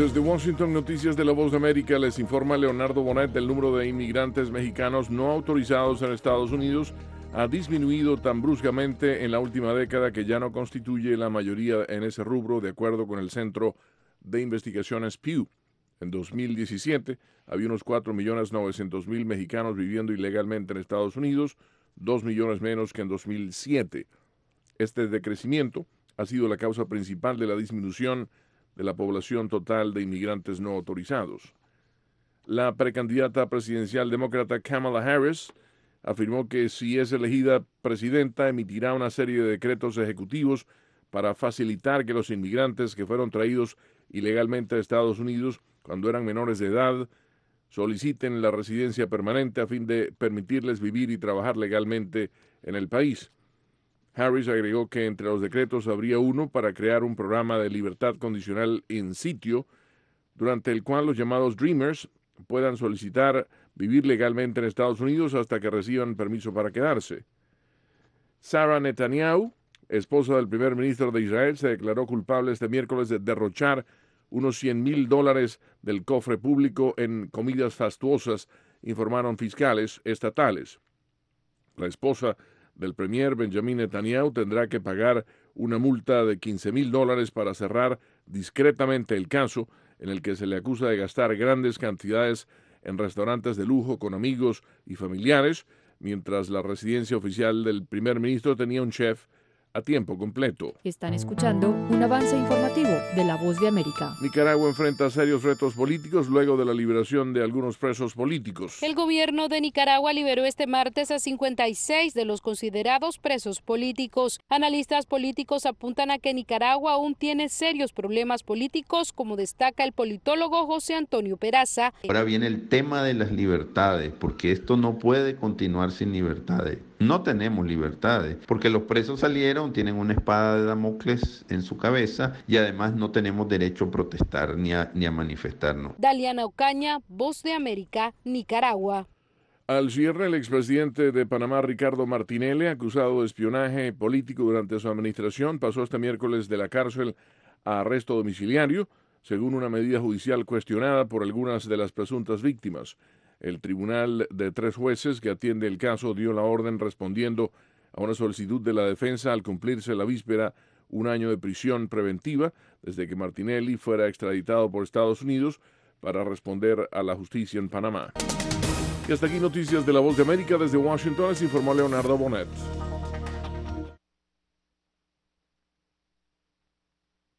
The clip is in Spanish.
Desde Washington, Noticias de la Voz de América, les informa Leonardo Bonet. El número de inmigrantes mexicanos no autorizados en Estados Unidos ha disminuido tan bruscamente en la última década que ya no constituye la mayoría en ese rubro, de acuerdo con el Centro de Investigaciones Pew. En 2017 había unos 4.900.000 mexicanos viviendo ilegalmente en Estados Unidos, 2 millones menos que en 2007. Este decrecimiento ha sido la causa principal de la disminución de la población total de inmigrantes no autorizados. La precandidata presidencial demócrata Kamala Harris afirmó que si es elegida presidenta emitirá una serie de decretos ejecutivos para facilitar que los inmigrantes que fueron traídos ilegalmente a Estados Unidos cuando eran menores de edad soliciten la residencia permanente a fin de permitirles vivir y trabajar legalmente en el país. Harris agregó que entre los decretos habría uno para crear un programa de libertad condicional in situ, durante el cual los llamados Dreamers puedan solicitar vivir legalmente en Estados Unidos hasta que reciban permiso para quedarse. Sarah Netanyahu, esposa del primer ministro de Israel, se declaró culpable este miércoles de derrochar unos $100,000 del cofre público en comidas fastuosas, informaron fiscales estatales. La esposa del premier Benjamin Netanyahu tendrá que pagar una multa de $15,000 para cerrar discretamente el caso en el que se le acusa de gastar grandes cantidades en restaurantes de lujo con amigos y familiares, mientras la residencia oficial del primer ministro tenía un chef a tiempo completo. Están escuchando un avance informativo de La Voz de América. Nicaragua enfrenta serios retos políticos luego de la liberación de algunos presos políticos. El gobierno de Nicaragua liberó este martes a 56 de los considerados presos políticos. Analistas políticos apuntan a que Nicaragua aún tiene serios problemas políticos, como destaca el politólogo José Antonio Peraza. Ahora viene el tema de las libertades, porque esto no puede continuar sin libertades. No tenemos libertades, porque los presos salieron, tienen una espada de Damocles en su cabeza y además no tenemos derecho a protestar ni a manifestarnos. Daliana Ocaña, Voz de América, Nicaragua. Al cierre, el expresidente de Panamá, Ricardo Martinelli, acusado de espionaje político durante su administración, pasó este miércoles de la cárcel a arresto domiciliario, según una medida judicial cuestionada por algunas de las presuntas víctimas. El tribunal de 3 jueces que atiende el caso dio la orden respondiendo a una solicitud de la defensa al cumplirse la víspera 1 año de prisión preventiva desde que Martinelli fuera extraditado por Estados Unidos para responder a la justicia en Panamá. Y hasta aquí Noticias de la Voz de América. Desde Washington les informó Leonardo Bonet.